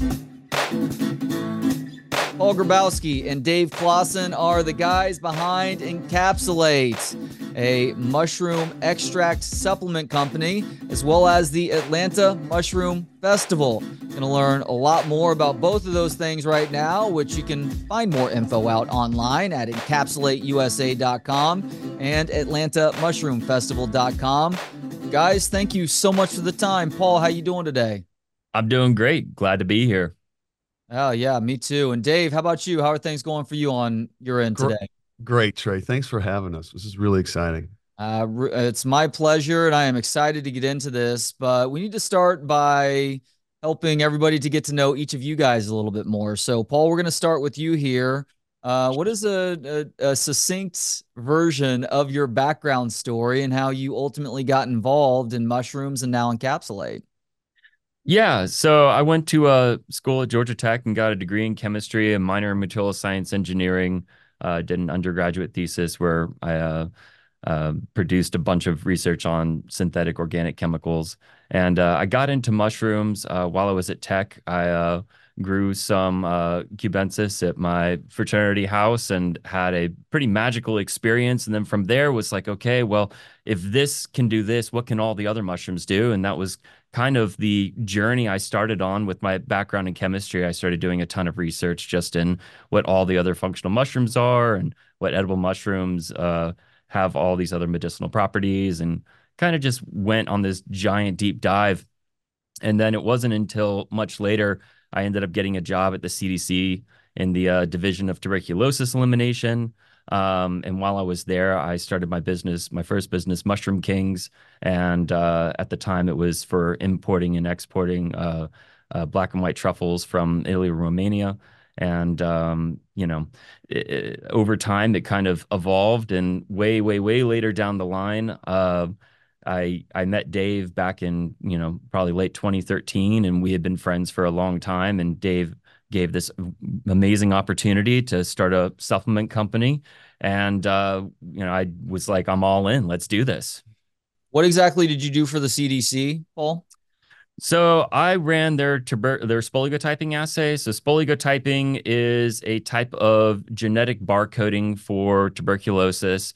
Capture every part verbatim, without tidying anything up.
Paul Grabowski and Dave Clausen are the guys behind Encapsulate, a mushroom extract supplement company, as well as the Atlanta Mushroom Festival. Going to learn a lot more about both of those things right now, which you can find more info out online at encapsulate u s a dot com and atlanta mushroom festival dot com. Guys, thank you so much for the time. Paul, how you doing today? I'm doing great. Glad to be here. Oh, yeah, me too. And Dave, how about you? How are things going for you on your end Gr- today? Great, Trey. Thanks for having us. This is really exciting. Uh, it's my pleasure, and I am excited to get into this. But we need to start by helping everybody to get to know each of you guys a little bit more. So, Paul, we're going to start with you here. Uh, what is a, a, a succinct version of your background story and how you ultimately got involved in mushrooms and now encapsulate? Yeah, so I went to uh, school at Georgia Tech and got a degree in chemistry, a minor in material science engineering. Uh, did an undergraduate thesis where I uh, uh, produced a bunch of research on synthetic organic chemicals. And uh, I got into mushrooms uh, while I was at Tech. I uh, grew some uh, cubensis at my fraternity house and had a pretty magical experience. And then from there was like, okay, well, if this can do this, what can all the other mushrooms do? And that was kind of the journey I started on with my background in chemistry. I started doing a ton of research just in what all the other functional mushrooms are and what edible mushrooms uh, have all these other medicinal properties, and kind of just went on this giant deep dive. And then it wasn't until much later I ended up getting a job at the C D C in the uh, Division of Tuberculosis Elimination. Um, and while I was there, I started my business, my first business, Mushroom Kings. And uh, at the time, it was for importing and exporting uh, uh, black and white truffles from Italy and Romania. And, um, you know, it, it, over time, it kind of evolved. And way, way, way later down the line, uh, I I met Dave back in, you know, probably late twenty thirteen, and we had been friends for a long time. And Dave gave this amazing opportunity to start a supplement company. And uh, you know, I was like, I'm all in. Let's do this. What exactly did you do for the C D C, Paul? So I ran their tuber their typing assay. So typing is a type of genetic barcoding for tuberculosis.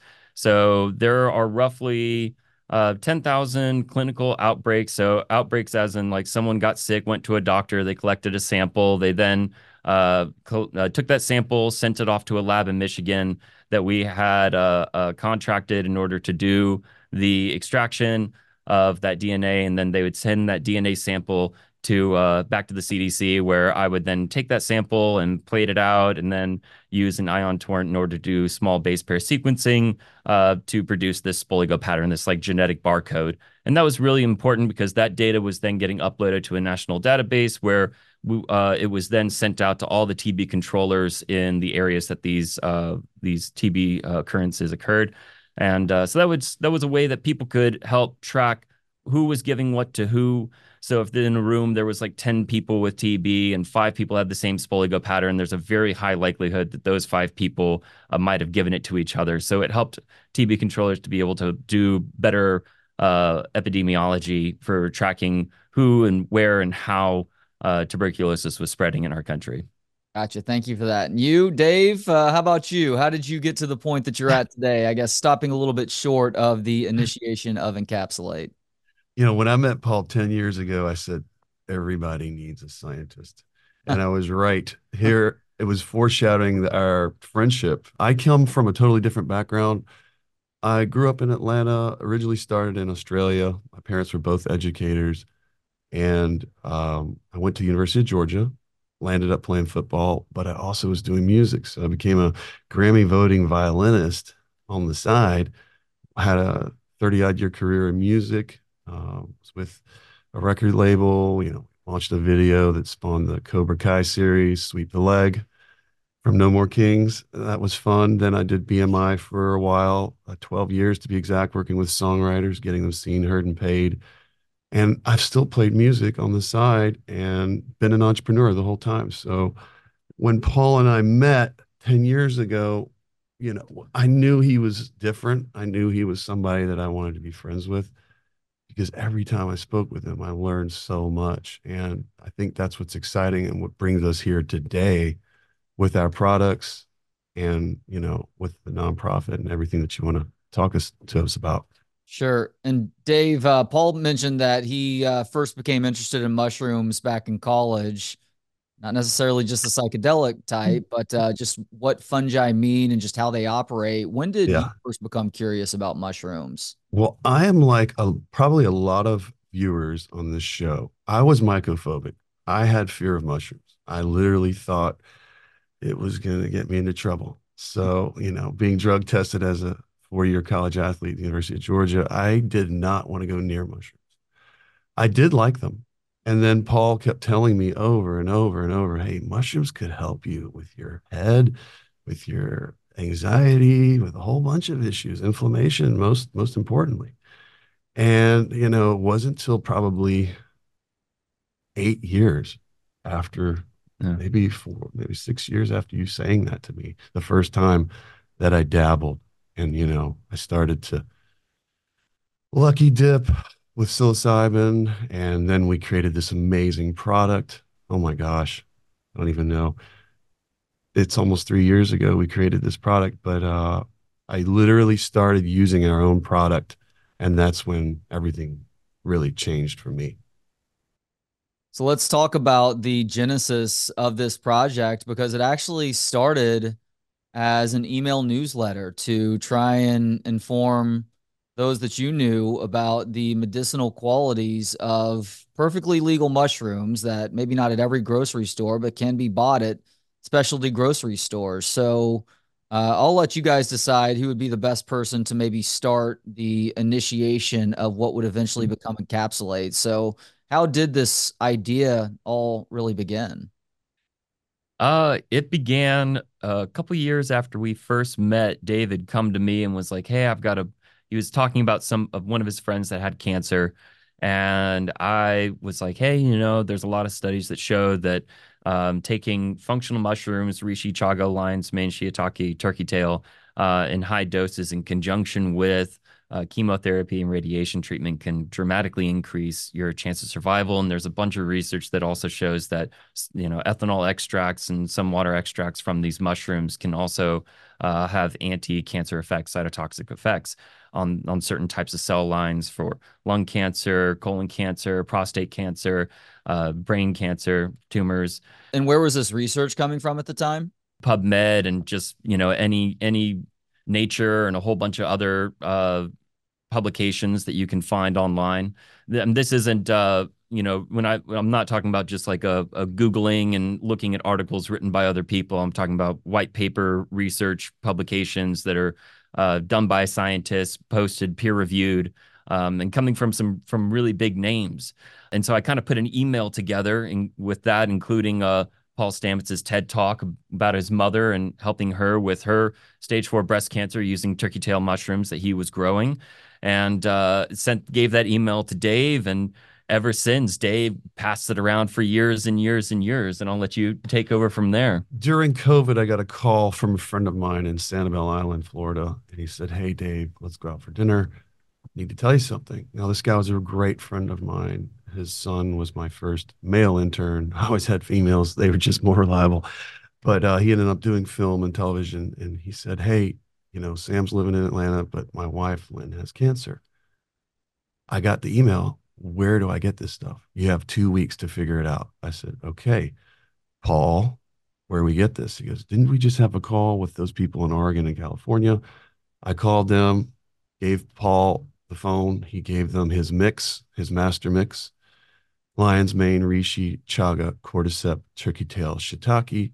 So there are roughly uh, ten thousand clinical outbreaks. So outbreaks as in like someone got sick, went to a doctor, they collected a sample, they then uh, uh, took that sample, sent it off to a lab in Michigan that we had uh, uh, contracted in order to do the extraction of that D N A, and then they would send that D N A sample to uh, back to the C D C, where I would then take that sample and plate it out, and then use an ion torrent in order to do small base pair sequencing uh, to produce this Spoligo pattern, this like genetic barcode. And that was really important because that data was then getting uploaded to a national database where we, uh, it was then sent out to all the T B controllers in the areas that these uh, these T B uh, occurrences occurred. And uh, so that was that was a way that people could help track who was giving what to who. So if in a room there was like ten people with T B and five people had the same Spoligo pattern, there's a very high likelihood that those five people uh, might have given it to each other. So it helped T B controllers to be able to do better uh, epidemiology for tracking who and where and how uh, tuberculosis was spreading in our country. Gotcha. Thank you for that. And you, Dave, uh, how about you? How did you get to the point that you're at today? I guess stopping a little bit short of the initiation of Encapsulate. You know, when I met Paul ten years ago, I said, everybody needs a scientist. And I was right. Here, it was foreshadowing our friendship. I come from a totally different background. I grew up in Atlanta, originally started in Australia. My parents were both educators. And um, I went to University of Georgia, landed up playing football, but I also was doing music. So I became a Grammy voting violinist on the side. I had a thirty odd year career in music, uh, was with a record label, you know, launched a video that spawned the Cobra Kai series, Sweep the Leg from No More Kings. That was fun. Then I did B M I for a while, uh, twelve years to be exact, working with songwriters, getting them seen, heard, and paid. And I've still played music on the side and been an entrepreneur the whole time. So when Paul and I met ten years ago, you know, I knew he was different. I knew he was somebody that I wanted to be friends with. because every time I spoke with him, I learned so much. And I think that's what's exciting and what brings us here today with our products and, you know, with the nonprofit and everything that you want to talk us to us about. Sure. And Dave, uh, Paul mentioned that he uh, first became interested in mushrooms back in college, not necessarily just the psychedelic type, but uh, just what fungi mean and just how they operate. When did you Yeah. first become curious about mushrooms? Well, I am like a, probably a lot of viewers on this show. I was mycophobic. I had fear of mushrooms. I literally thought it was going to get me into trouble. So, you know, being drug tested as a four year college athlete at the University of Georgia, I did not want to go near mushrooms. I did like them. And then Paul kept telling me over and over and over, hey, mushrooms could help you with your head, with your anxiety, with a whole bunch of issues, inflammation, most most importantly. And, you know, it wasn't until probably eight years after, Yeah. maybe four, maybe six years after you saying that to me, the first time that I dabbled. And, you know, I started to lucky dip with psilocybin. And then we created this amazing product. Oh my gosh, I don't even know. It's almost three years ago we created this product, but uh, I literally started using our own product. And that's when everything really changed for me. So let's talk about the genesis of this project because it actually started as an email newsletter to try and inform those that you knew about the medicinal qualities of perfectly legal mushrooms that maybe not at every grocery store, but can be bought at specialty grocery stores. So uh, I'll let you guys decide who would be the best person to maybe start the initiation of what would eventually become Encapsulate. So, how did this idea all really begin? Uh, it began a couple years after we first met. David come to me and was like, "Hey, I've got a." He was talking about some of one of his friends that had cancer, and I was like, "Hey, you know, there's a lot of studies that show that um, taking functional mushrooms, reishi, chaga, lion's mane, shiitake, turkey tail, uh, in high doses in conjunction with uh, chemotherapy and radiation treatment can dramatically increase your chance of survival. And there's a bunch of research that also shows that, you know, ethanol extracts and some water extracts from these mushrooms can also uh, have anti-cancer effects, cytotoxic effects on, on certain types of cell lines for lung cancer, colon cancer, prostate cancer, uh, brain cancer, tumors. And where was this research coming from at the time? PubMed and just, you know, any any Nature and a whole bunch of other uh, publications that you can find online. And this isn't, uh, you know, when I I'm not talking about just like a, a Googling and looking at articles written by other people. I'm talking about white paper research publications that are uh, done by scientists, posted, peer reviewed, um, and coming from some from really big names. And so I kind of put an email together and with that, including uh, Paul Stamets's TED Talk about his mother and helping her with her stage four breast cancer using turkey tail mushrooms that he was growing, and uh, sent gave that email to Dave. And ever since, Dave passed it around for years and years and years. And I'll let you take over from there. During COVID, I got a call from a friend of mine in Sanibel Island, Florida. And he said, hey, Dave, let's go out for dinner. I need to tell you something. Now, this guy was a great friend of mine. His son was my first male intern. I always had females. They were just more reliable. But uh, he ended up doing film and television. And he said, hey, you know, Sam's living in Atlanta, but my wife, Lynn, has cancer. I got the email. Where do I get this stuff? You have two weeks to figure it out. I said, okay, Paul, where we get this? He goes, didn't we just have a call with those people in Oregon and California? I called them, gave Paul the phone. He gave them his mix, his master mix, lion's mane, reishi, chaga, cordyceps, turkey tail, shiitake.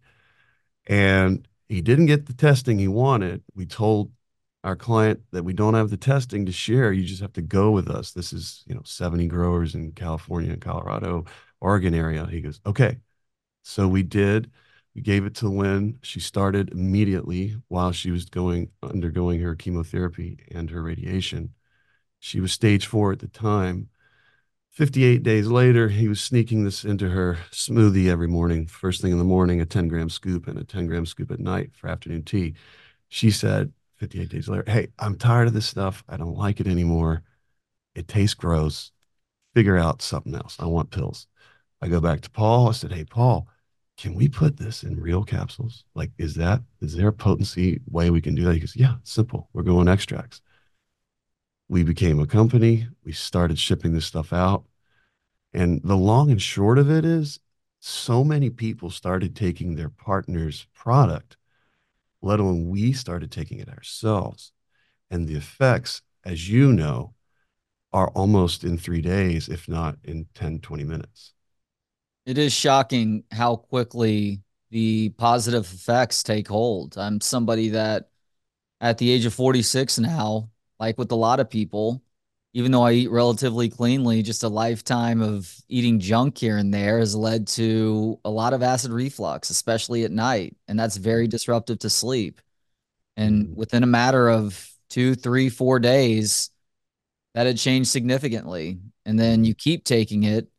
And he didn't get the testing he wanted. We told our client that we don't have the testing to share. You just have to go with us. This is, you know, seventy growers in California and Colorado, Oregon area. He goes, okay. So we did. We gave it to Lynn. She started immediately while she was going undergoing her chemotherapy and her radiation. She was stage four at the time. fifty-eight days later, he was sneaking this into her smoothie every morning. First thing in the morning, a ten gram scoop and a ten gram scoop at night for afternoon tea. She said, fifty-eight days later, hey, I'm tired of this stuff. I don't like it anymore. It tastes gross. Figure out something else. I want pills. I go back to Paul. I said, hey, Paul, can we put this in real capsules? Like, is that, is there a potency way we can do that? He goes, yeah, it's simple. We're going extracts. We became a company. We started shipping this stuff out. And the long and short of it is so many people started taking their partner's product, let alone we started taking it ourselves. And the effects, as you know, are almost in three days, if not in ten, twenty minutes. It is shocking how quickly the positive effects take hold. I'm somebody that at the age of forty-six now, like with a lot of people, even though I eat relatively cleanly, just a lifetime of eating junk here and there has led to a lot of acid reflux, especially at night. And that's very disruptive to sleep. And Mhm. within a matter of two, three, four days, that had changed significantly. And then Mhm. you keep taking it,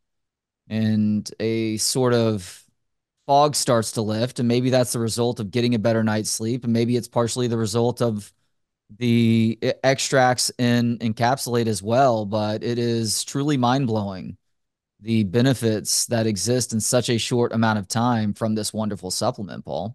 and a sort of fog starts to lift. And maybe that's the result of getting a better night's sleep. And maybe it's partially the result of the e- extracts in encapsulate as well. But it is truly mind blowing the benefits that exist in such a short amount of time from this wonderful supplement, Paul.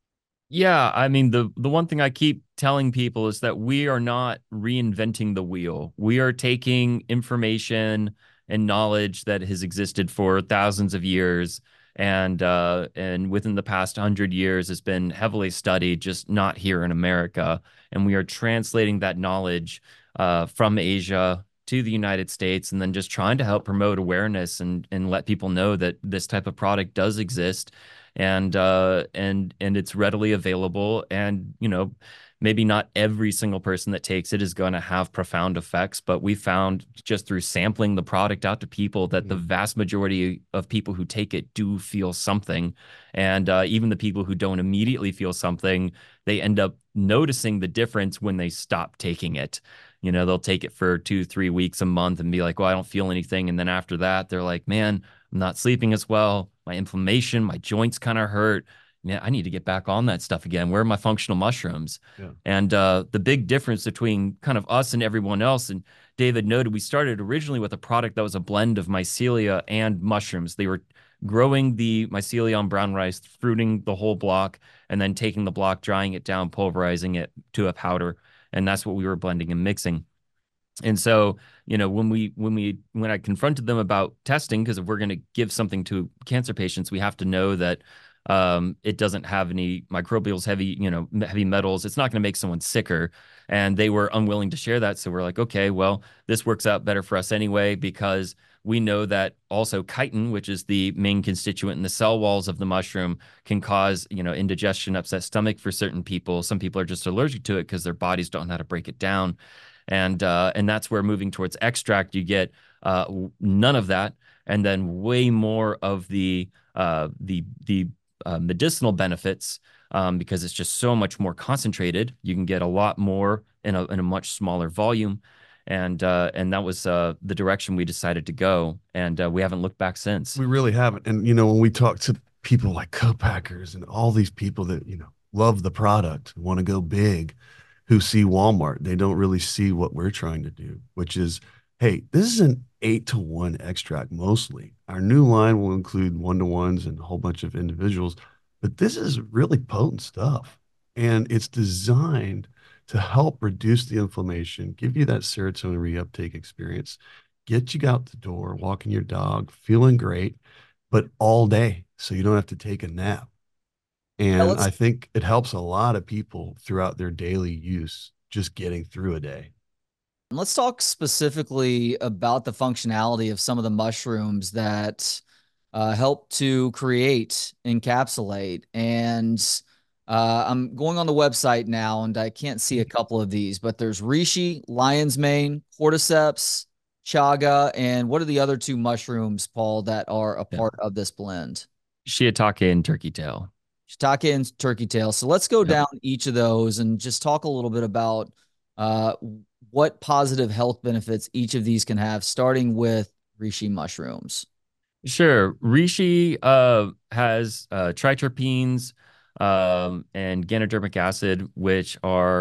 Yeah, I mean the the one thing I keep telling people is that we are not reinventing the wheel. We are taking information and knowledge that has existed for thousands of years and uh and within the past hundred years has been heavily studied, just not here in America. And we are translating that knowledge uh from Asia to the United States and then just trying to help promote awareness and and let people know that this type of product does exist and uh and and it's readily available and you know maybe not every single person that takes it is going to have profound effects, but we found just through sampling the product out to people that the Mhm. vast majority of people who take it do feel something. And uh, even the people who don't immediately feel something, they end up noticing the difference when they stop taking it. You know, they'll take it for two, three weeks, a month, and be like, well, I don't feel anything. And then after that, they're like, man, I'm not sleeping as well. My inflammation, my joints kind of hurt. Man, I need to get back on that stuff again. Where are my functional mushrooms? Yeah. And uh, the big difference between kind of us and everyone else, and David noted, we started originally with a product that was a blend of mycelia and mushrooms. They were growing the mycelia on brown rice, fruiting the whole block, and then taking the block, drying it down, pulverizing it to a powder. And that's what we were blending and mixing. And so, you know, when we when we when I confronted them about testing, because if we're going to give something to cancer patients, we have to know that um, it doesn't have any microbials, heavy, you know, heavy metals. It's not going to make someone sicker. And they were unwilling to share that. So we're like, okay, well, this works out better for us anyway, because we know that also chitin, which is the main constituent in the cell walls of the mushroom, can cause, you know, indigestion, upset stomach for certain people. Some people are just allergic to it because their bodies don't know how to break it down. And uh, and that's where moving towards extract, you get uh, none of that, and then way more of the uh, the the uh, medicinal benefits um, because it's just so much more concentrated. You can get a lot more in a in a much smaller volume, and uh, and that was uh, the direction we decided to go, and uh, we haven't looked back since. We really haven't. And, you know, when we talk to people like co-packers and all these people that, you know, love the product, want to go big, who see Walmart, they don't really see what we're trying to do, which is, hey, this is an eight to one extract mostly. Our new line will include one to ones and a whole bunch of individuals, but this is really potent stuff. And it's designed to help reduce the inflammation, give you that serotonin reuptake experience, get you out the door, walking your dog, feeling great, but all day. So you don't have to take a nap. Yeah, And let's I think it helps a lot of people throughout their daily use, just getting through a day. let's talk specifically about the functionality of some of the mushrooms that uh, help to create, encapsulate, and uh, I'm going on the website now, and I can't see a couple of these, but there's reishi, lion's mane, cordyceps, chaga, and what are the other two mushrooms, Paul, that are a Yeah, part of this blend? shiitake and turkey tail. Shiitake and turkey tail. So let's go Yep. down each of those and just talk a little bit about uh, what positive health benefits each of these can have, starting with reishi mushrooms. Sure. Reishi uh, has uh, triterpenes um, and ganodermic acid, which are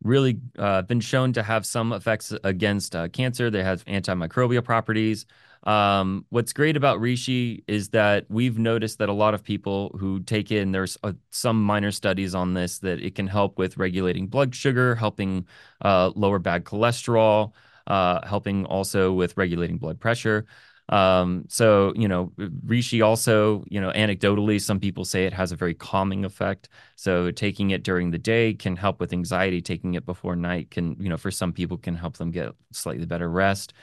really uh, been shown to have some effects against uh, cancer. They have antimicrobial properties. Um, what's great about reishi is that we've noticed that a lot of people who take it, and there's uh, some minor studies on this, that it can help with regulating blood sugar, helping uh, lower bad cholesterol, uh, helping also with regulating blood pressure. Um, so, you know, reishi also, you know, anecdotally, some people say it has a very calming effect. So taking it during the day can help with anxiety. Taking it before night can, you know, for some people can help them get slightly better rest.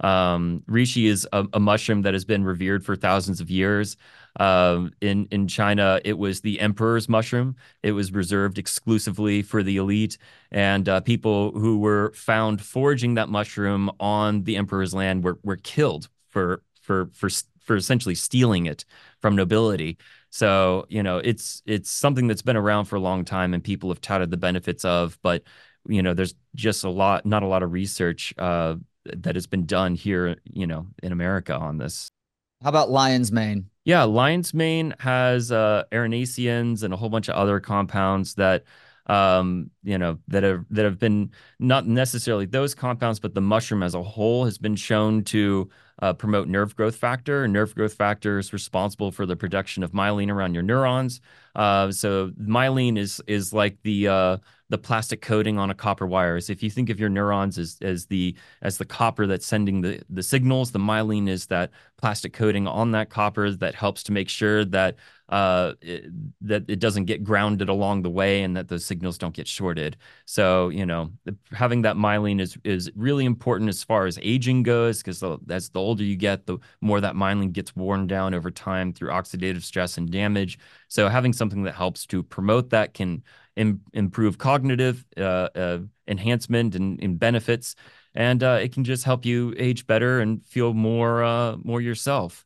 Um, reishi is a, a mushroom that has been revered for thousands of years. Um, in in China, it was the emperor's mushroom. It was reserved exclusively for the elite, and uh, people who were found foraging that mushroom on the emperor's land were were killed for for for for essentially stealing it from nobility. So, you know, it's it's something that's been around for a long time and people have touted the benefits of, but you know, there's just a lot, not a lot of research uh, that has been done here, you know, in America on this. How about lion's mane? Yeah, lion's mane has uh, erinaceians and a whole bunch of other compounds that, um, you know, that have that have been not necessarily those compounds, but the mushroom as a whole has been shown to uh, promote nerve growth factor. Nerve growth factor is responsible for the production of myelin around your neurons. Uh, so myelin is is like the uh, the plastic coating on a copper wire. So if you think of your neurons as as the as the copper that's sending the the signals, the myelin is that plastic coating on that copper that helps to make sure that uh, it, that it doesn't get grounded along the way and that those signals don't get shorted. So, you know, having that myelin is is really important as far as aging goes, because as the older you get, the more that myelin gets worn down over time through oxidative stress and damage. So having something that helps to promote that can im- improve cognitive uh, uh, enhancement and, and benefits, and uh, it can just help you age better and feel more uh, more yourself.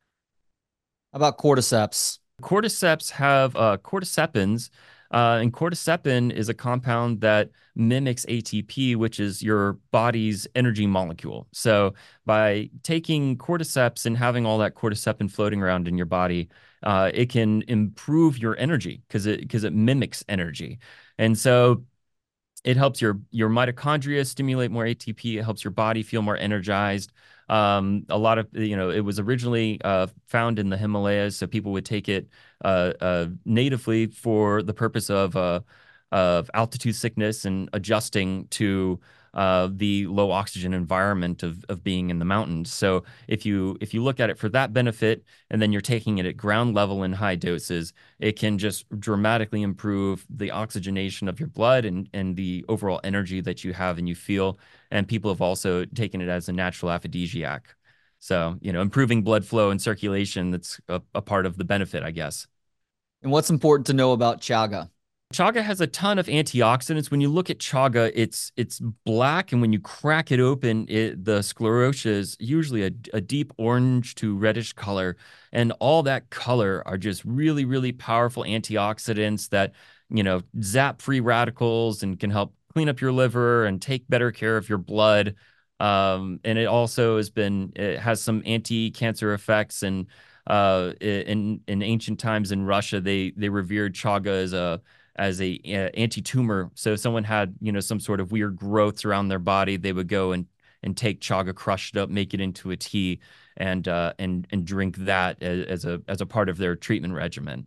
How about cordyceps? Cordyceps have uh, cordycepins, uh, and cordycepin is a compound that mimics A T P, which is your body's energy molecule. So by taking cordyceps and having all that cordycepin floating around in your body, uh, it can improve your energy because it because it mimics energy, and so it helps your your mitochondria stimulate more A T P. It helps your body feel more energized. Um, a lot of, you know, it was originally uh, found in the Himalayas, so people would take it uh, uh, natively for the purpose of uh, of altitude sickness and adjusting to uh, the low oxygen environment of of being in the mountains. So if you if you look at it for that benefit, and then you're taking it at ground level in high doses, it can just dramatically improve the oxygenation of your blood and and the overall energy that you have and you feel. And people have also taken it as a natural aphrodisiac. So, you know, improving blood flow and circulation, that's a, a part of the benefit, I guess. And what's important to know about chaga? Chaga has a ton of antioxidants. When you look at chaga, it's it's black, and when you crack it open, it, the sclerotia is usually a, a deep orange to reddish color, and all that color are just really, really powerful antioxidants that, you know, zap free radicals and can help clean up your liver and take better care of your blood. Um, and it also has been it has some anti-cancer effects. And uh, in in ancient times in Russia, they they revered chaga as a as a uh, anti-tumor. So if someone had, you know, some sort of weird growths around their body, they would go and and take chaga, crush it up, make it into a tea, and uh, and and drink that as, as a as a part of their treatment regimen.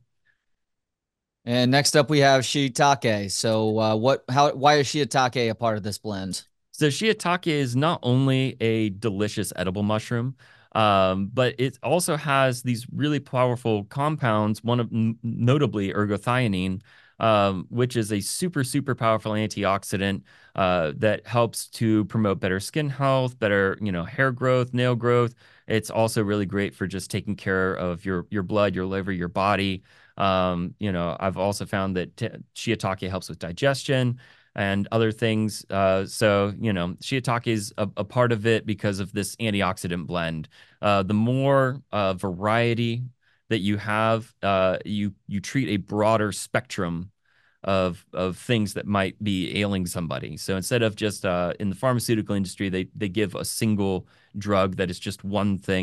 And next up, we have shiitake. So, uh, what? How? Why is shiitake a part of this blend? So shiitake is not only a delicious edible mushroom, um, but it also has these really powerful compounds. One of notably ergothioneine, um, which is a super super powerful antioxidant uh, that helps to promote better skin health, better, you know, hair growth, nail growth. It's also really great for just taking care of your your blood, your liver, your body. Um, you know, I've also found that t- shiitake helps with digestion and other things. Uh, so, you know, shiitake is a, a part of it because of this antioxidant blend. Uh, the more uh, variety that you have, uh, you you treat a broader spectrum of of things that might be ailing somebody. So instead of just uh, in the pharmaceutical industry, they they give a single drug that is just one thing.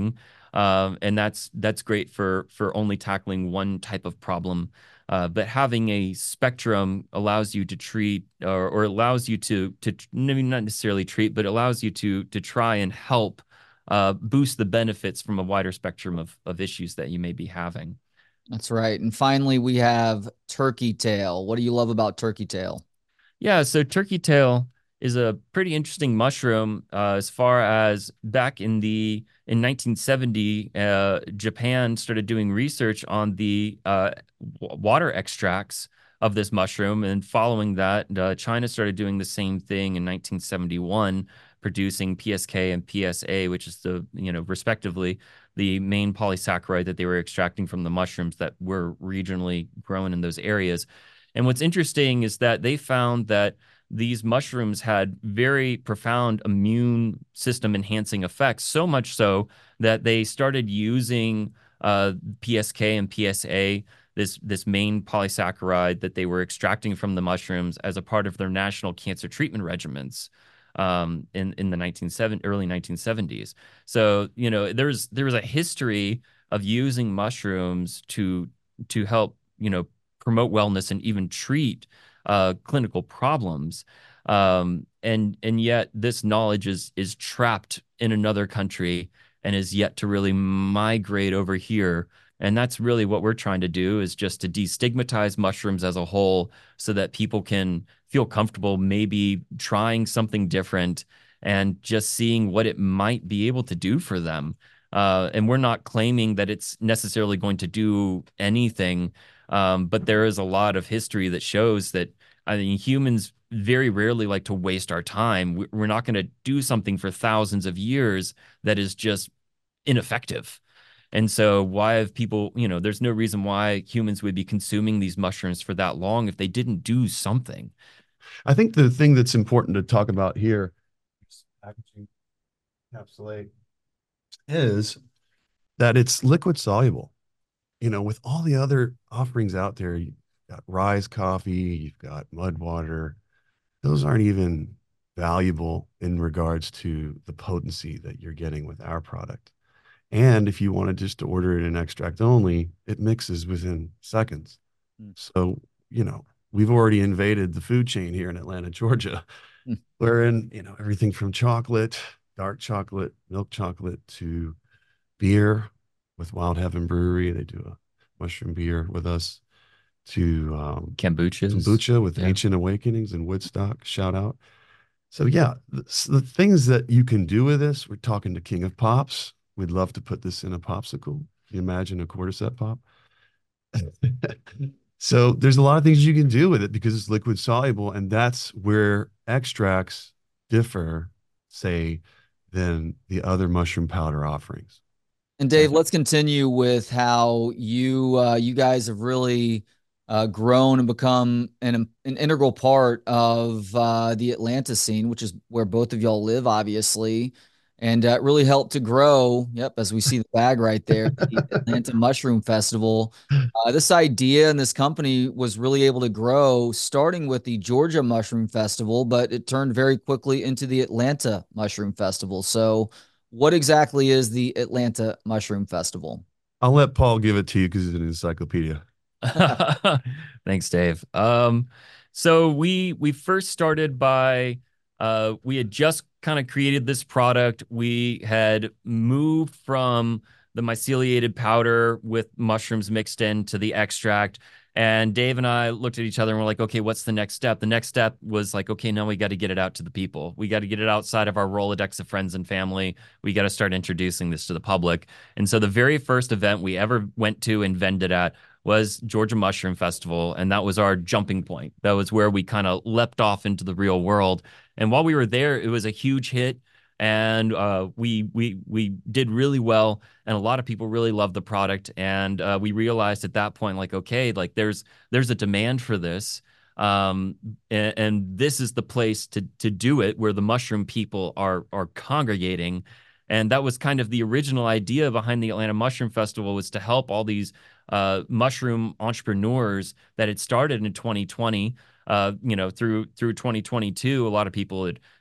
Um, and that's that's great for for only tackling one type of problem. Uh, but having a spectrum allows you to treat, or, or allows you to to maybe not necessarily treat, but allows you to to try and help uh, boost the benefits from a wider spectrum of of issues that you may be having. That's right. And finally, we have turkey tail. What do you love about turkey tail? Yeah, so turkey tail is a pretty interesting mushroom uh, as far as back in the in nineteen seventy, uh, Japan started doing research on the uh, water extracts of this mushroom, and following that, uh, China started doing the same thing in nineteen seventy-one, producing P S K and P S A, which is the, you know, respectively, the main polysaccharide that they were extracting from the mushrooms that were regionally grown in those areas. And what's interesting is that they found that these mushrooms had very profound immune system enhancing effects, so much so that they started using uh, P S K and P S A, this, this main polysaccharide that they were extracting from the mushrooms, as a part of their national cancer treatment regimens um, in, in the nineteen seventies, early nineteen seventies. So, you know, there's there's a history of using mushrooms to to help, you know, promote wellness and even treat uh, clinical problems. Um, and and yet this knowledge is is trapped in another country and is yet to really migrate over here. And that's really what we're trying to do, is just to destigmatize mushrooms as a whole, so that people can feel comfortable maybe trying something different and just seeing what it might be able to do for them. Uh, and we're not claiming that it's necessarily going to do anything, um, but there is a lot of history that shows that, I mean, humans very rarely like to waste our time. We're not going to do something for thousands of years that is just ineffective. And so why have people, you know, there's no reason why humans would be consuming these mushrooms for that long if they didn't do something. I think the thing that's important to talk about here, packaging, encapsulate, is that it's liquid soluble. You know, with all the other offerings out there, you've got Rise Coffee, you've got Mud Water. Those aren't even valuable in regards to the potency that you're getting with our product. And if you wanted just to order it in extract only, it mixes within seconds. Mm. So, you know, we've already invaded the food chain here in Atlanta, Georgia, Mm. wherein, you know, everything from chocolate, dark chocolate, milk chocolate, to beer with Wild Heaven Brewery. They do a mushroom beer with us, to um, Kombuchas. kombucha with Yeah. Ancient Awakenings and Woodstock. Shout out. So yeah, the, the things that you can do with this, we're talking to King of Pops. We'd love to put this in a popsicle. Can you imagine a cordyceps pop? So there's a lot of things you can do with it because it's liquid soluble, and that's where extracts differ, say, than the other mushroom powder offerings. And Dave, let's continue with how you uh, you guys have really uh, grown and become an an integral part of uh, the Atlanta scene, which is where both of y'all live, obviously, and uh, really helped to grow. Yep, as we see the bag right there, the Atlanta Mushroom Festival. Uh, this idea and this company was really able to grow, starting with the Georgia Mushroom Festival, but it turned very quickly into the Atlanta Mushroom Festival. So what exactly is the Atlanta Mushroom Festival? I'll let Paul give it to you because he's an encyclopedia. Thanks, Dave. Um, so we we first started by uh, we had just kind of created this product. We had moved from the myceliated powder with mushrooms mixed in to the extract. And Dave and I looked at each other and we're like, okay, what's the next step? The next step was like, okay, now we got to get it out to the people. We got to get it outside of our Rolodex of friends and family. We got to start introducing this to the public. And so the very first event we ever went to and vended at was Georgia Mushroom Festival. And that was our jumping point. That was where we kind of leapt off into the real world. And while we were there, it was a huge hit. And uh, we we we did really well, and a lot of people really loved the product. And uh, we realized at that point, like, okay, like there's there's a demand for this, um, and, and this is the place to to do it, where the mushroom people are are congregating. And that was kind of the original idea behind the Atlanta Mushroom Festival, was to help all these uh, mushroom entrepreneurs that had started in twenty twenty. Uh, you know, through through twenty twenty-two, a lot of people had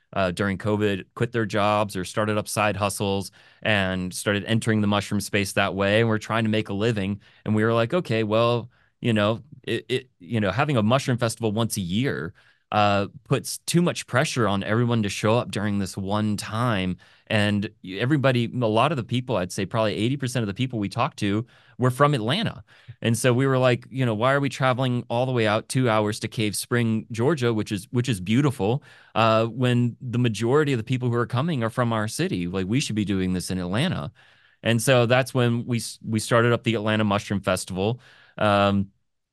uh, during COVID quit their jobs or started up side hustles and started entering the mushroom space that way. And we're trying to make a living. And we were like, okay, well, you know, it, it you know, having a mushroom festival once a year uh, puts too much pressure on everyone to show up during this one time. And everybody, a lot of the people, I'd say probably eighty percent of the people we talked to were from Atlanta. And so we were like, you know, why are we traveling all the way out two hours to Cave Spring, Georgia, which is which is beautiful, uh, when the majority of the people who are coming are from our city? Like, we should be doing this in Atlanta. And so that's when we we started up the Atlanta Mushroom Festival. Um,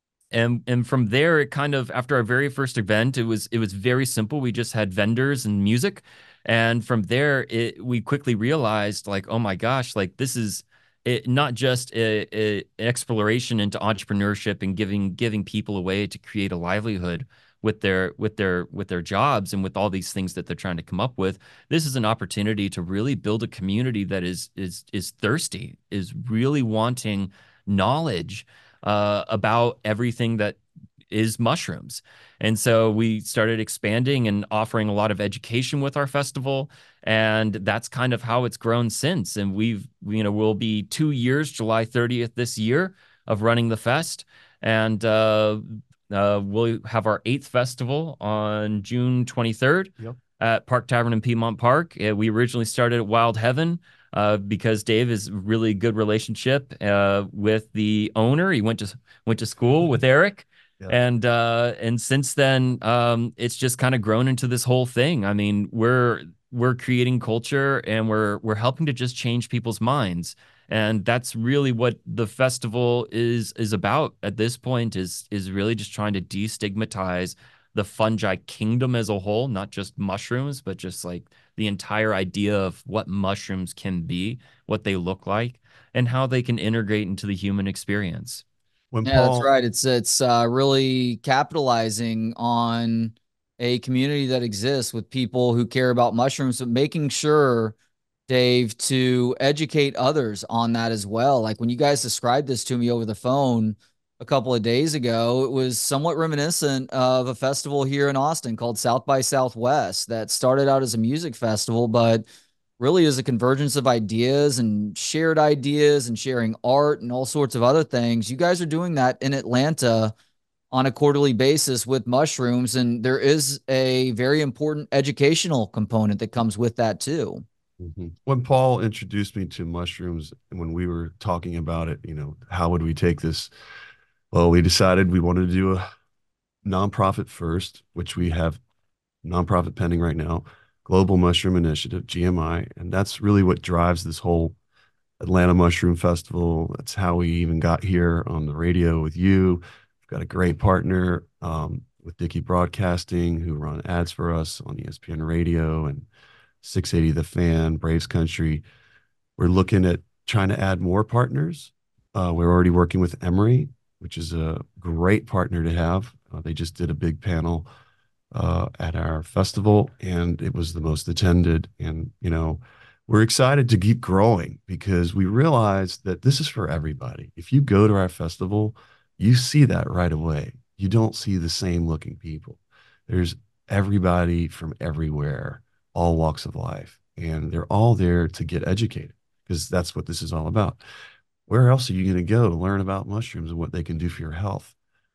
and and from there, it kind of, after our very first event, it was it was very simple. We just had vendors and music, and from there, it we quickly realized, like, oh my gosh, like, this is it, not just a, a, an exploration into entrepreneurship and giving giving people a way to create a livelihood with their with their with their jobs and with all these things that they're trying to come up with. This is an opportunity to really build a community that is is is thirsty, is really wanting knowledge uh, about everything that is mushrooms. And so we started expanding and offering a lot of education with our festival. And that's kind of how it's grown since. And we've, you know, we'll be two years, July thirtieth this year, of running the fest. And uh, uh, we'll have our eighth festival on June twenty-third Yep. at Park Tavern in Piedmont Park. Uh, we originally started at Wild Heaven, uh, because Dave is really good relationship uh, with the owner. He went to went to school with Eric. Yeah. And uh, and since then, um, it's just kind of grown into this whole thing. I mean, we're we're creating culture, and we're we're helping to just change people's minds. And that's really what the festival is is about at this point, is is really just trying to destigmatize the fungi kingdom as a whole, not just mushrooms, but just like the entire idea of what mushrooms can be, what they look like, and how they can integrate into the human experience. When Yeah, that's Paul, right. It's it's uh, really capitalizing on a community that exists with people who care about mushrooms, but making sure, Dave, to educate others on that as well. Like, when you guys described this to me over the phone a couple of days ago, it was somewhat reminiscent of a festival here in Austin called South by Southwest that started out as a music festival, but really is a convergence of ideas and shared ideas and sharing art and all sorts of other things. You guys are doing that in Atlanta on a quarterly basis with mushrooms, and there is a very important educational component that comes with that too. Mhm. When Paul introduced me to mushrooms, and when we were talking about it, you know, how would we take this? Well, we decided we wanted to do a nonprofit first, which we have nonprofit pending right now, Global Mushroom Initiative, G M I. And that's really what drives this whole Atlanta Mushroom Festival. That's how we even got here on the radio with you. We've got a great partner um, with Dickey Broadcasting, who run ads for us on E S P N Radio and six eighty The Fan, Braves Country. We're looking at trying to add more partners. Uh, we're already working with Emory, which is a great partner to have. Uh, they just did a big panel uh, at our festival, and it was the most attended. And, you know, we're excited to keep growing because we realize that this is for everybody. If you go to our festival, you see that right away. You don't see the same looking people. There's everybody from everywhere, all walks of life, and they're all there to get educated, because that's what this is all about. Where else are you going to go to learn about mushrooms and what they can do for your health?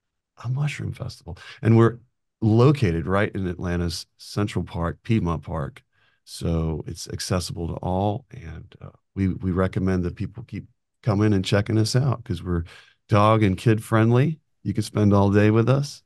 A mushroom festival. And we're located right in Atlanta's Central Park, Piedmont Park. So it's accessible to all. And uh, we, we recommend that people keep coming and checking us out, because we're dog and kid friendly. You can spend all day with us,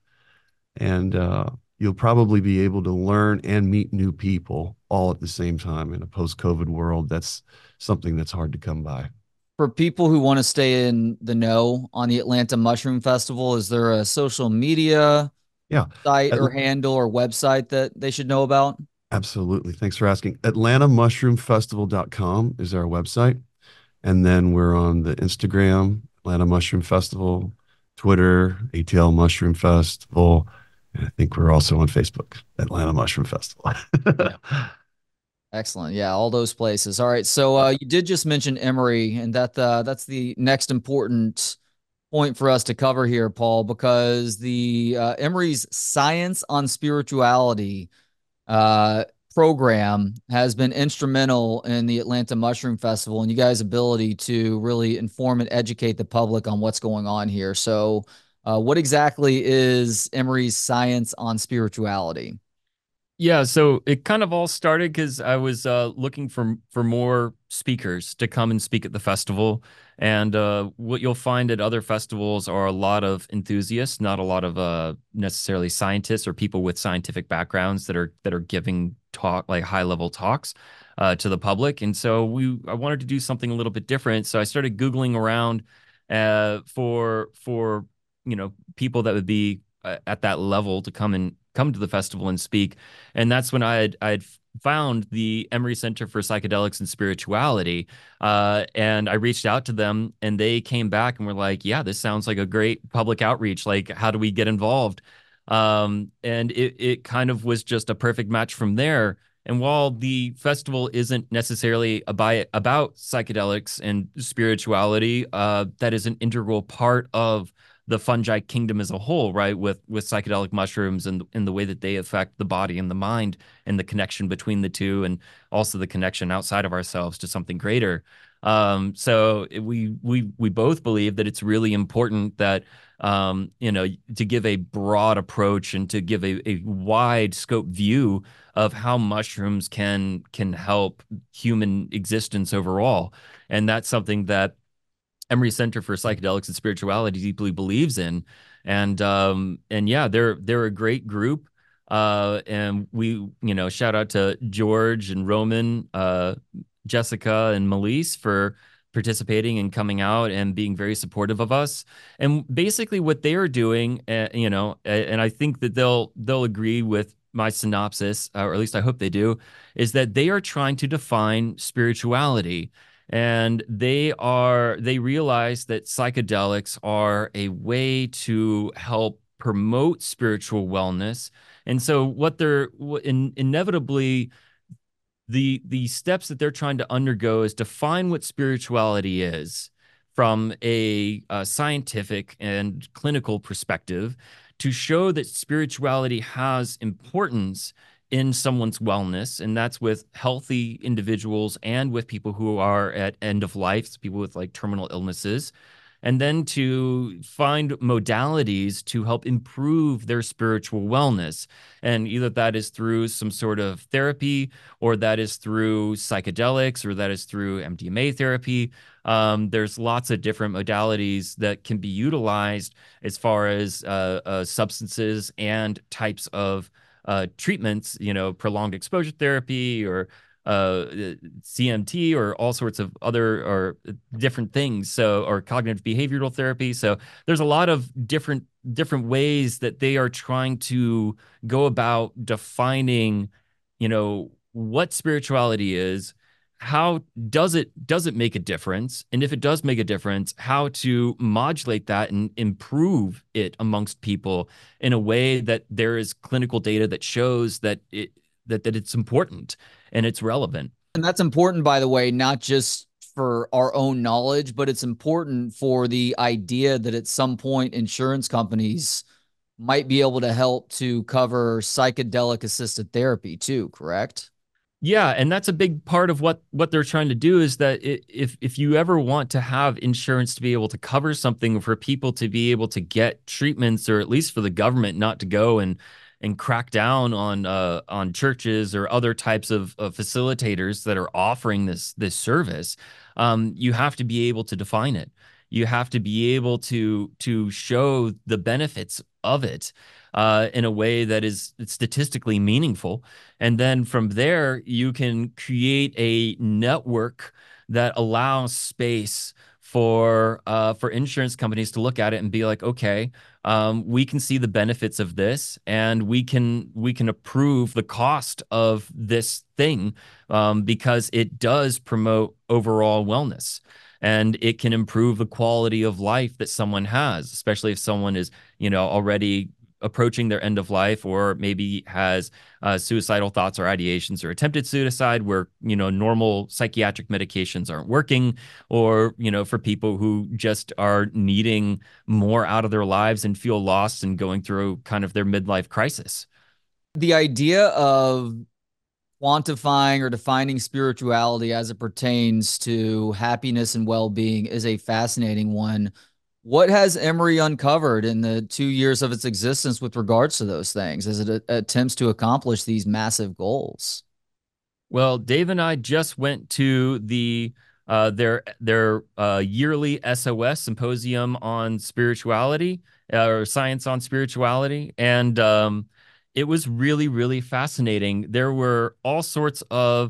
and uh, you'll probably be able to learn and meet new people all at the same time in a post-COVID world. That's something that's hard to come by. For people who want to stay in the know on the Atlanta Mushroom Festival, is there a social media Yeah, site At- or handle or website that they should know about? absolutely. Thanks for asking. Atlanta Mushroom Festival dot com is our website. And then we're on the Instagram, Atlanta Mushroom Festival, Twitter, A T L Mushroom Festival. And I think we're also on Facebook, Atlanta Mushroom Festival. Yeah. Excellent. Yeah, all those places. All right. So uh, you did just mention Emory, and that uh, that's the next important point for us to cover here, Paul, because the uh, Emory's Science on Spirituality uh, program has been instrumental in the Atlanta Mushroom Festival and you guys' ability to really inform and educate the public on what's going on here. So, uh, what exactly is Emory's Science on Spirituality? Yeah, so it kind of all started because I was uh, looking for for more speakers to come and speak at the festival. And uh, what you'll find at other festivals are a lot of enthusiasts, not a lot of uh, necessarily scientists or people with scientific backgrounds that are that are giving talk like high level talks uh, to the public. And so we I wanted to do something a little bit different. So I started Googling around uh, for for you know people that would be uh, at that level to come and come to the festival and speak. And that's when I had I had found the Emory Center for Psychedelics and Spirituality, uh, and I reached out to them, and they came back and were like, "Yeah, this sounds like a great public outreach. Like, how do we get involved?" Um, and it it kind of was just a perfect match from there. And while the festival isn't necessarily about, about psychedelics and spirituality, uh, that is an integral part of the fungi kingdom as a whole, right? With with psychedelic mushrooms and in the way that they affect the body and the mind and the connection between the two, and also the connection outside of ourselves to something greater. Um, so we we we both believe that it's really important that um, you know to give a broad approach and to give a, a wide scope view of how mushrooms can can help human existence overall, and that's something that Emory Center for Psychedelics and Spirituality deeply believes in. And um and yeah, they're they're a great group. Uh and we, you know, shout out to George and Roman, uh Jessica and Melise for participating and coming out and being very supportive of us. And basically what they are doing, uh, you know, and I think that they'll they'll agree with my synopsis, or at least I hope they do, is that they are trying to define spirituality, and they are they realize that psychedelics are a way to help promote spiritual wellness. And so what they're in, inevitably the the steps that they're trying to undergo is define what spirituality is from a, a scientific and clinical perspective, to show that spirituality has importance in someone's wellness, and that's with healthy individuals and with people who are at end of life, so people with like terminal illnesses, and then to find modalities to help improve their spiritual wellness. And either that is through some sort of therapy, or that is through psychedelics, or that is through M D M A therapy. Um, there's lots of different modalities that can be utilized as far as uh, uh, substances and types of uh, treatments, you know, prolonged exposure therapy, or uh, C M T, or all sorts of other or different things. So, or cognitive behavioral therapy. So there's a lot of different different ways that they are trying to go about defining, you know, what spirituality is, how does it does it make a difference, and if it does make a difference, how to modulate that and improve it amongst people in a way that there is clinical data that shows that it that that it's important and it's relevant. And that's important, by the way, not just for our own knowledge, but it's important for the idea that at some point insurance companies might be able to help to cover psychedelic assisted therapy too, correct? Yeah, and that's a big part of what what they're trying to do, is that it, if if you ever want to have insurance to be able to cover something, for people to be able to get treatments, or at least for the government not to go and and crack down on uh, on churches or other types of, of facilitators that are offering this this service, um, you have to be able to define it. You have to be able to to show the benefits of it uh, in a way that is statistically meaningful. And then from there, you can create a network that allows space for uh, for insurance companies to look at it and be like, okay, um, we can see the benefits of this, and we can we can approve the cost of this thing, um, because it does promote overall wellness. And it can improve the quality of life that someone has, especially if someone is, you know, already approaching their end of life, or maybe has uh, suicidal thoughts or ideations, or attempted suicide, where, you know, normal psychiatric medications aren't working, or, you know, for people who just are needing more out of their lives and feel lost and going through kind of their midlife crisis. The idea of quantifying or defining spirituality as it pertains to happiness and well-being is a fascinating one. What has Emory uncovered in the two years of its existence with regards to those things as it a- attempts to accomplish these massive goals? Well, Dave and I just went to the uh, their their uh, yearly S O S symposium on spirituality uh, or science on spirituality, and um, it was really really fascinating. There were all sorts of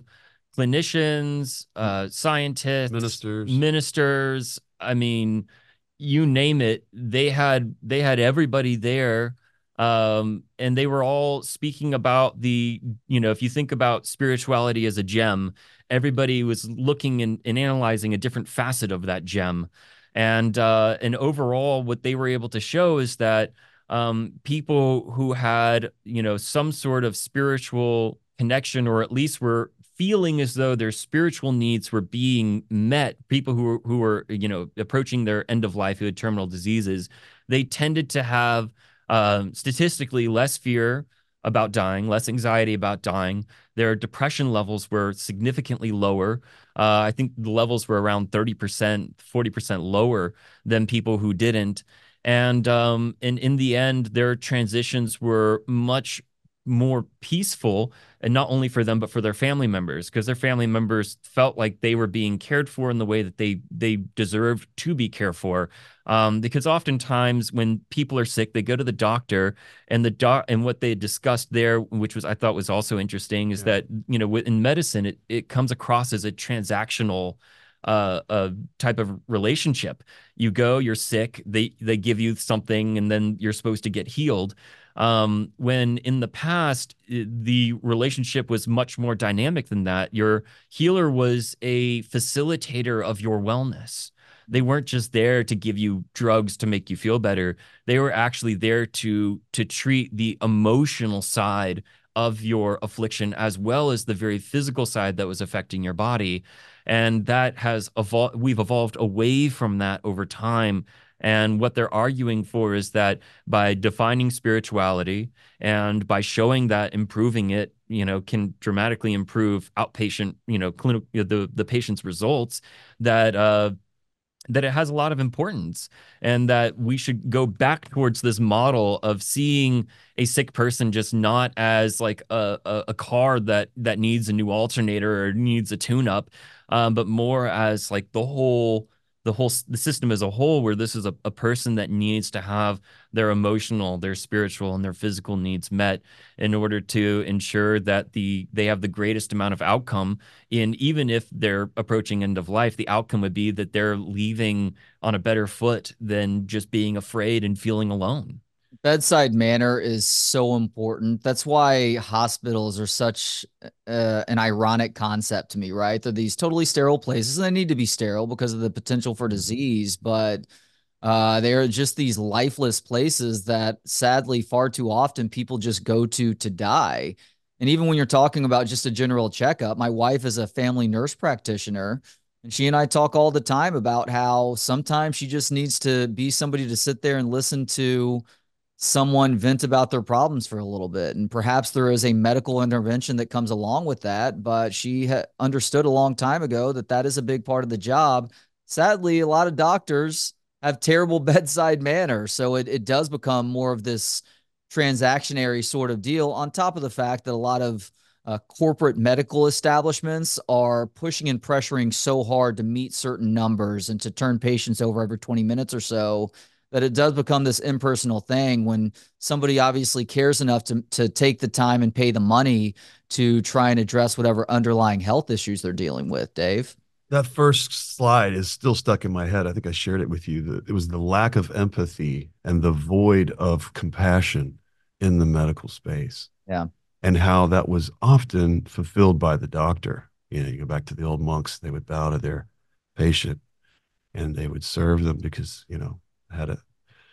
clinicians, uh, scientists, Ministers. ministers. I mean, you name it. They had they had everybody there, um, and they were all speaking about the, you know, if you think about spirituality as a gem, everybody was looking and, and analyzing a different facet of that gem. And uh, and overall, what they were able to show is that um, people who had, you know, some sort of spiritual connection, or at least were feeling as though their spiritual needs were being met, people who were, who were, you know, approaching their end of life, who had terminal diseases, they tended to have um, statistically less fear about dying, less anxiety about dying. Their depression levels were significantly lower. Uh, I think the levels were around thirty percent, forty percent lower than people who didn't. And um, and in the end, their transitions were much more peaceful, and not only for them but for their family members, because their family members felt like they were being cared for in the way that they they deserved to be cared for. Um, because oftentimes when people are sick, they go to the doctor, and the doc and what they discussed there, which was I thought was also interesting, is Yeah. that, you know, in medicine, it it comes across as a transactional uh, a type of relationship. You go, you're sick, they they give you something, and then you're supposed to get healed. Um, when in the past, the relationship was much more dynamic than that. Your healer was a facilitator of your wellness. They weren't just there to give you drugs to make you feel better. They were actually there to to treat the emotional side of your affliction, as well as the very physical side that was affecting your body. And that has evolved. We've evolved away from that over time. And what they're arguing for is that by defining spirituality and by showing that improving it, you know, can dramatically improve outpatient, you know, clinical, the the patient's results, that uh, that it has a lot of importance, and that we should go back towards this model of seeing a sick person just not as like a, a, a car that that needs a new alternator or needs a tune-up, um, but more as like the whole the whole the system as a whole, where this is a, a person that needs to have their emotional, their spiritual, and their physical needs met in order to ensure that the they have the greatest amount of outcome. And even if they're approaching end of life, the outcome would be that they're leaving on a better foot than just being afraid and feeling alone. Bedside manner is so important. That's why hospitals are such uh, an ironic concept to me, right? They're these totally sterile places, and they need to be sterile because of the potential for disease, but uh, they are just these lifeless places that sadly far too often people just go to to die. And even when you're talking about just a general checkup, my wife is a family nurse practitioner, and she and I talk all the time about how sometimes she just needs to be somebody to sit there and listen to someone vent about their problems for a little bit. And perhaps there is a medical intervention that comes along with that, but she ha- understood a long time ago that that is a big part of the job. Sadly, a lot of doctors have terrible bedside manner. So it, it does become more of this transactionary sort of deal, on top of the fact that a lot of uh, corporate medical establishments are pushing and pressuring so hard to meet certain numbers and to turn patients over every twenty minutes or so, that it does become this impersonal thing when somebody obviously cares enough to, to take the time and pay the money to try and address whatever underlying health issues they're dealing with, Dave. That first slide is still stuck in my head. I think I shared it with you. It was the lack of empathy and the void of compassion in the medical space, Yeah. and how that was often fulfilled by the doctor. You know, you go back to the old monks, they would bow to their patient and they would serve them because, you know, had a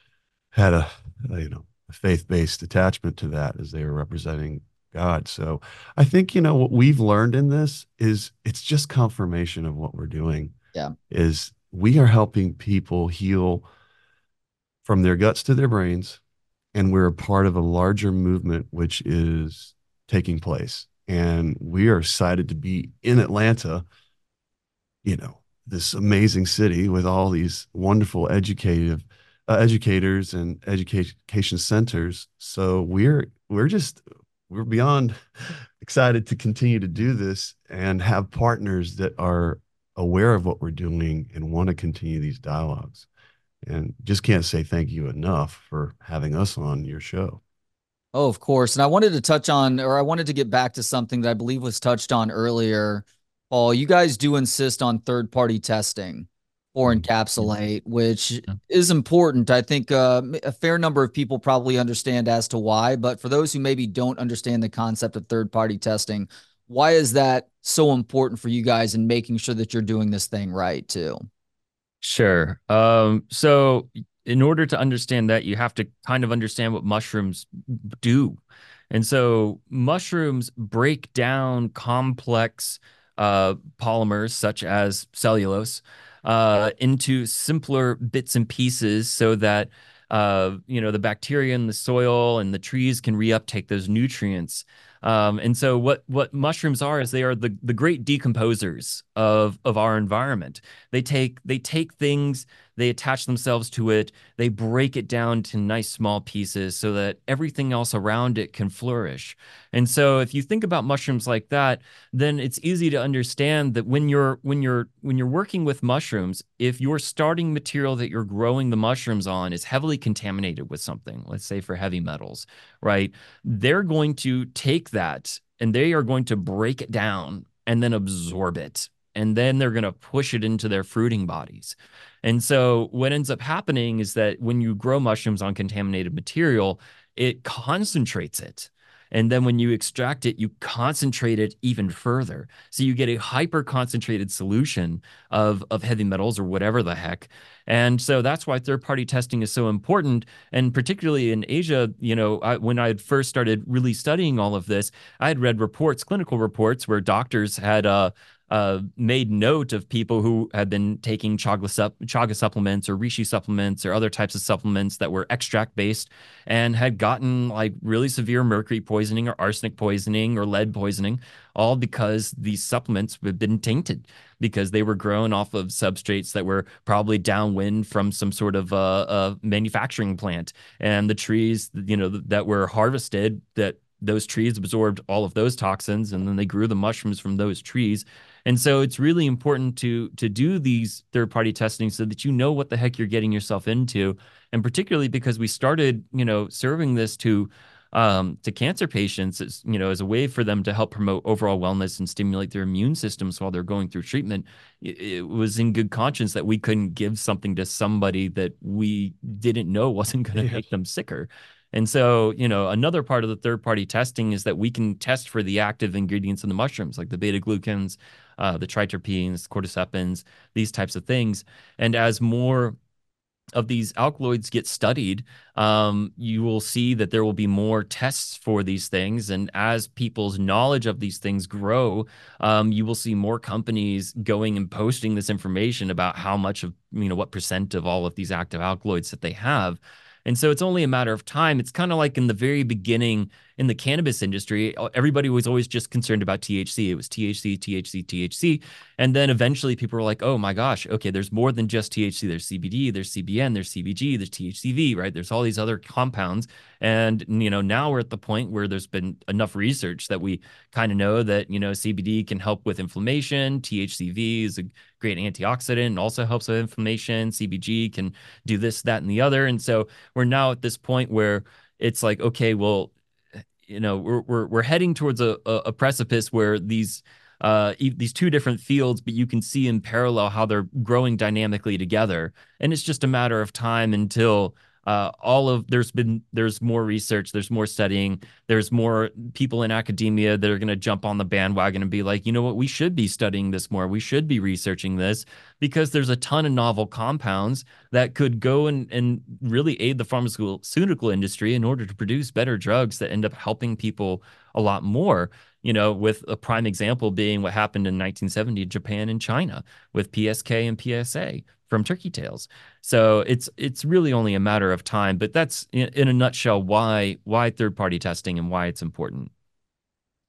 had a, a you know, a faith-based attachment to that as they were representing God. So I think, you know, what we've learned in this is it's just confirmation of what we're doing. Yeah. Is we are helping people heal from their guts to their brains, and we're a part of a larger movement which is taking place. And we are excited to be in Atlanta, you know, this amazing city with all these wonderful educative uh, educators and education centers. So we're we're just we're beyond excited to continue to do this and have partners that are aware of what we're doing and want to continue these dialogues. And just can't say thank you enough for having us on your show. Oh, of course. And I wanted to touch on, or I wanted to get back to something that I believe was touched on earlier. Paul, you guys do insist on third party testing for encapsulate, which is important. I think uh, a fair number of people probably understand as to why, but for those who maybe don't understand the concept of third party testing, why is that so important for you guys in making sure that you're doing this thing right too? Sure. Um, so in order to understand that, you have to kind of understand what mushrooms do. And so mushrooms break down complex uh, polymers such as cellulose uh, into simpler bits and pieces so that uh, you know, the bacteria in the soil and the trees can reuptake those nutrients. Um, and so what what mushrooms are is they are the the great decomposers of of our environment. They take they take things, they attach themselves to it, they break it down to nice small pieces so that everything else around it can flourish. And so if you think about mushrooms like that, then it's easy to understand that when you're when you're when you're working with mushrooms, if your starting material that you're growing the mushrooms on is heavily contaminated with something, let's say for heavy metals, right? They're going to take that and they are going to break it down and then absorb it. And then they're going to push it into their fruiting bodies. And so what ends up happening is that when you grow mushrooms on contaminated material, it concentrates it. And then when you extract it, you concentrate it even further. So you get a hyper concentrated solution of, of heavy metals or whatever the heck. And so that's why third party testing is so important. And particularly in Asia, you know, I, when I had first started really studying all of this, I had read reports, clinical reports, where doctors had uh, uh, made note of people who had been taking chaga, sup- chaga supplements or reishi supplements or other types of supplements that were extract based and had gotten like really severe mercury poisoning or arsenic poisoning or lead poisoning, all because these supplements had been tainted because they were grown off of substrates that were probably downwind from some sort of uh, uh, manufacturing plant. And the trees, you know, that were harvested, that those trees absorbed all of those toxins, and then they grew the mushrooms from those trees. And so it's really important to to do these third-party testing so that you know what the heck you're getting yourself into. And particularly because we started, you know, serving this to um, to cancer patients, as, you know, as a way for them to help promote overall wellness and stimulate their immune systems while they're going through treatment. It, it was in good conscience that we couldn't give something to somebody that we didn't know wasn't going to Yeah. make them sicker. And so, you know, another part of the third party testing is that we can test for the active ingredients in the mushrooms, like the beta glucans, uh, the triterpenes, cordycepins, these types of things. And as more of these alkaloids get studied, um, you will see that there will be more tests for these things. And as people's knowledge of these things grow, um, you will see more companies going and posting this information about how much of, you know, what percent of all of these active alkaloids that they have. And so it's only a matter of time. It's kind of like in the very beginning in the cannabis industry, everybody was always just concerned about T H C. It was T H C, T H C, T H C. And then eventually people were like, oh my gosh, okay, there's more than just T H C. There's C B D, there's C B N, there's C B G, there's T H C V, right? There's all these other compounds. And, you know, now we're at the point where there's been enough research that we kind of know that, you know, C B D can help with inflammation. T H C V is a great antioxidant and also helps with inflammation. C B G can do this, that, and the other. And so we're now at this point where it's like, okay, well, you know, we're we're we're heading towards a a precipice where these uh these two different fields, but you can see in parallel how they're growing dynamically together, and it's just a matter of time until uh all of there's been there's more research, there's more studying, there's more people in academia that are going to jump on the bandwagon and be like, you know what, we should be studying this more, we should be researching this, because there's a ton of novel compounds that could go and, and really aid the pharmaceutical industry in order to produce better drugs that end up helping people a lot more. You know, with a prime example being what happened in nineteen seventy in Japan and China with P S K and P S A from turkey tails. So it's it's really only a matter of time, but that's in, in a nutshell why why third party testing and why it's important.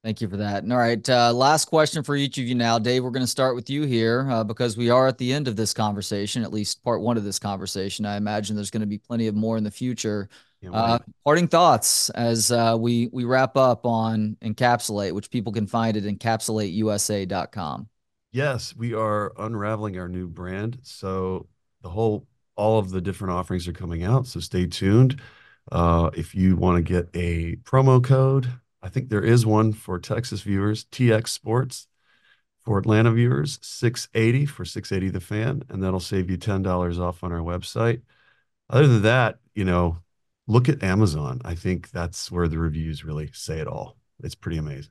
Thank you for that. And all right, uh, last question for each of you now. Dave, we're going to start with you here uh, because we are at the end of this conversation, at least part one of this conversation. I imagine there's going to be plenty of more in the future. Can't Uh, wait. parting thoughts as uh, we we wrap up on Encapsulate, which people can find at encapsulate u s a dot com. Yes, we are unraveling our new brand. So the whole, all of the different offerings are coming out. So stay tuned. Uh, if you want to get a promo code, I think there is one for Texas viewers, T X Sports. For Atlanta viewers, six eighty for six eighty The Fan, and that'll save you ten dollars off on our website. Other than that, you know, look at Amazon. I think that's where the reviews really say it all. It's pretty amazing.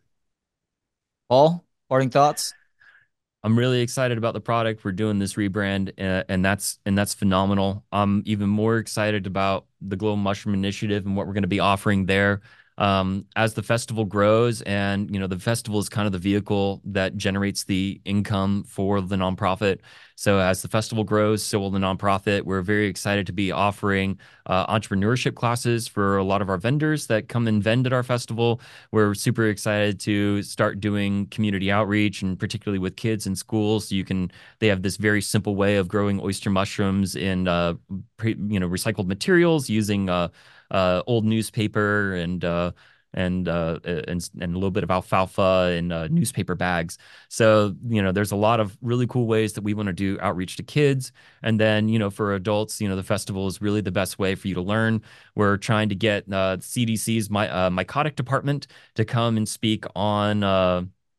Paul, parting thoughts? I'm really excited about the product. We're doing this rebrand, uh, and that's and that's phenomenal. I'm even more excited about the Global Mushroom Initiative and what we're going to be offering there. Um, as the festival grows, and you know, the festival is kind of the vehicle that generates the income for the nonprofit. So as the festival grows, so will the nonprofit. We're very excited to be offering uh, entrepreneurship classes for a lot of our vendors that come and vend at our festival. We're super excited to start doing community outreach, and particularly with kids in schools. You can they have this very simple way of growing oyster mushrooms in uh, pre, you know recycled materials using uh, uh, old newspaper and uh, and uh, and and a little bit of alfalfa and uh, newspaper bags. So you know, there's a lot of really cool ways that we want to do outreach to kids. And then you know, for adults, you know, the festival is really the best way for you to learn. We're trying to get uh, C D C's my uh, mycotic department to come and speak on uh,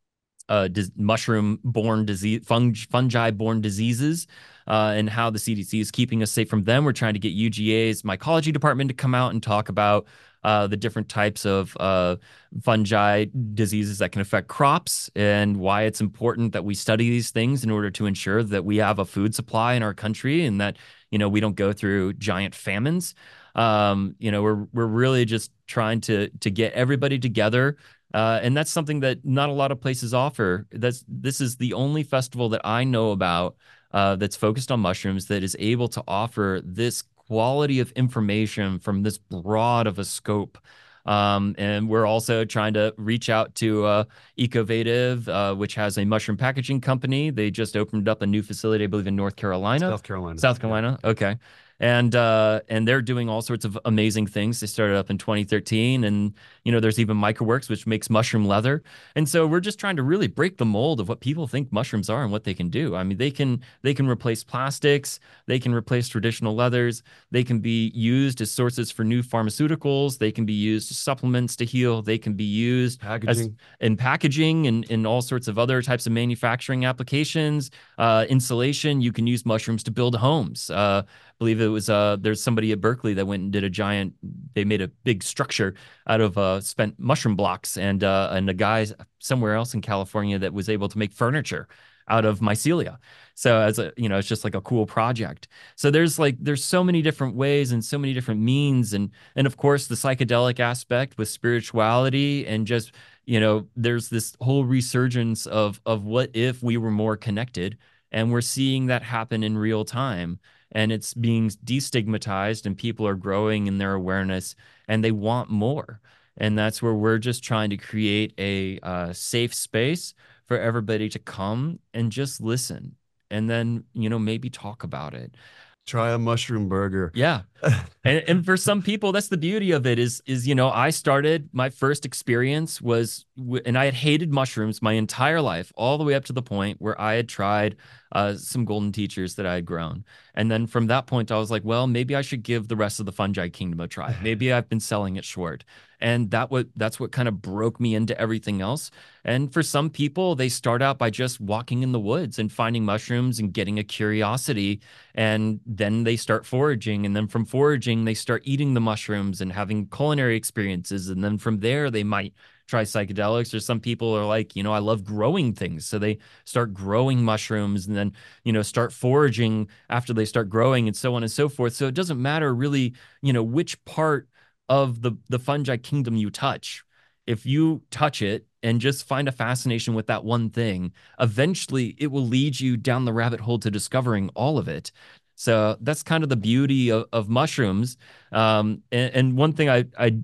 uh, dis- mushroom-borne disease, fung- fungi-borne diseases, uh, and how the C D C is keeping us safe from them. We're trying to get U G A's mycology department to come out and talk about uh, the different types of uh, fungi diseases that can affect crops and why it's important that we study these things in order to ensure that we have a food supply in our country and that you know we don't go through giant famines. Um, you know, we're we're really just trying to to get everybody together, uh, and that's something that not a lot of places offer. That's this is the only festival that I know about uh, that's focused on mushrooms that is able to offer this quality of information from this broad of a scope. Um, and we're also trying to reach out to uh, Ecovative, uh, which has a mushroom packaging company. They just opened up a new facility, I believe, in North Carolina. South Carolina. South Yeah. Carolina. Okay. And uh, and they're doing all sorts of amazing things. They started up in twenty thirteen, and you know, there's even Microworks, which makes mushroom leather. And so we're just trying to really break the mold of what people think mushrooms are and what they can do. I mean, they can they can replace plastics, they can replace traditional leathers, they can be used as sources for new pharmaceuticals, they can be used as supplements to heal, they can be used as Packaging. in packaging and in all sorts of other types of manufacturing applications, uh, insulation. You can use mushrooms to build homes. Uh, I believe it was uh, there's somebody at Berkeley that went and did a giant. They made a big structure out of uh, spent mushroom blocks, and uh, and a guy somewhere else in California that was able to make furniture out of mycelia. So as a you know, it's just like a cool project. So there's like there's so many different ways and so many different means, and and of course the psychedelic aspect with spirituality, and just you know, there's this whole resurgence of of what if we were more connected, and we're seeing that happen in real time, and it's being destigmatized, and people are growing in their awareness, and they want more. And that's where we're just trying to create a uh, safe space for everybody to come and just listen, and then you know, maybe talk about it. Try a mushroom burger. Yeah. And and for some people, that's the beauty of it is is you know, I started my first experience was and I had hated mushrooms my entire life, all the way up to the point where I had tried uh, some golden teachers that I had grown. And then from that point, I was like, well, maybe I should give the rest of the fungi kingdom a try. Maybe I've been selling it short. And that what that's what kind of broke me into everything else. And for some people, they start out by just walking in the woods and finding mushrooms and getting a curiosity. And then they start foraging. And then from foraging, they start eating the mushrooms and having culinary experiences. And then from there, they might try psychedelics. Or some people are like, you know, I love growing things. So they start growing mushrooms and then, you know, start foraging after they start growing, and so on and so forth. So it doesn't matter really, you know, which part of the, the fungi kingdom you touch. If you touch it and just find a fascination with that one thing, eventually it will lead you down the rabbit hole to discovering all of it. So that's kind of the beauty of, of mushrooms. Um, and, and one thing I, I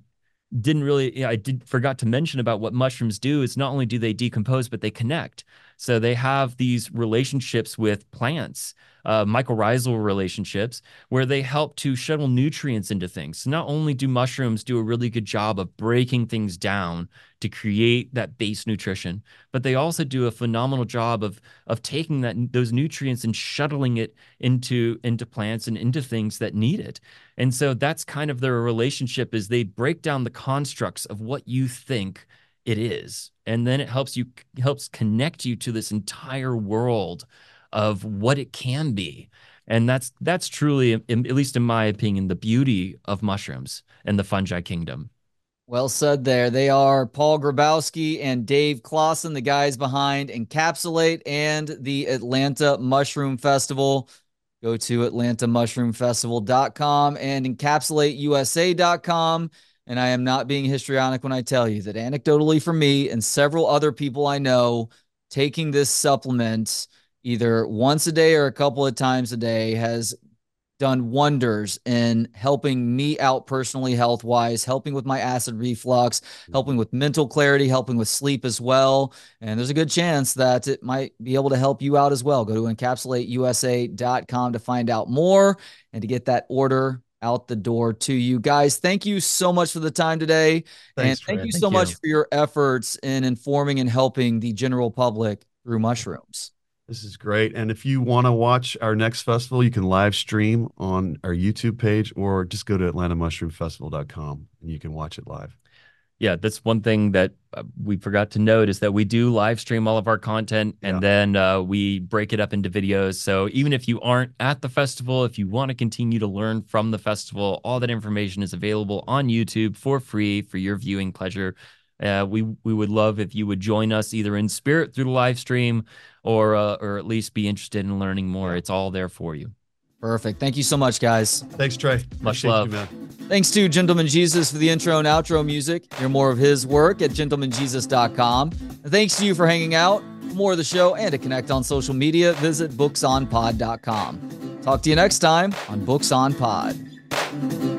didn't really, yeah, I did forgot to mention about what mushrooms do is not only do they decompose, but they connect. So they have these relationships with plants, uh, mycorrhizal relationships, where they help to shuttle nutrients into things. So not only do mushrooms do a really good job of breaking things down to create that base nutrition, but they also do a phenomenal job of of taking that those nutrients and shuttling it into into plants and into things that need it. And so that's kind of their relationship, is they break down the constructs of what you think it is, and then it helps you helps connect you to this entire world of what it can be. And that's that's truly, at least in my opinion, the beauty of mushrooms and the fungi kingdom. Well said there. They are Paul Grabowski and Dave Clausen, the guys behind Encapsulate and the Atlanta Mushroom Festival. Go to atlanta mushroom festival dot com and encapsulate u s a dot com. And I am not being histrionic when I tell you that anecdotally for me and several other people I know, taking this supplement either once a day or a couple of times a day has done wonders in helping me out personally, health-wise, helping with my acid reflux, helping with mental clarity, helping with sleep as well. And there's a good chance that it might be able to help you out as well. Go to encapsulate u s a dot com to find out more and to get that order out the door to you. Guys, thank you so much for the time today. Thanks, and thank Trey. you Thank so you. much for your efforts in informing and helping the general public through mushrooms. This is great. And if you want to watch our next festival, you can live stream on our YouTube page or just go to atlanta mushroom festival dot com and you can watch it live. Yeah, that's one thing that uh, we forgot to note is that we do live stream all of our content, and Yeah. then uh, we break it up into videos. So even if you aren't at the festival, if you want to continue to learn from the festival, all that information is available on YouTube for free for your viewing pleasure. Uh, we we would love if you would join us either in spirit through the live stream or uh, or at least be interested in learning more. Yeah. It's all there for you. Perfect. Thank you so much, guys. Thanks, Trey. Much Appreciate love. you, man. Thanks to Gentleman Jesus for the intro and outro music. Hear more of his work at gentleman jesus dot com. And thanks to you for hanging out. For more of the show and to connect on social media, visit books on pod dot com. Talk to you next time on Books on Pod.